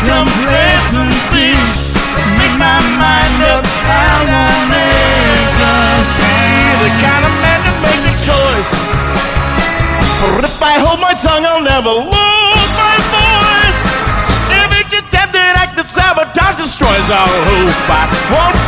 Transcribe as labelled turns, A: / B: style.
A: complacency. Make my mind up, I won't see the kind of man to make a choice. For if I hold my tongue, I'll never lose my voice. If it's attempted act that sabotage destroys, I'll hope I won't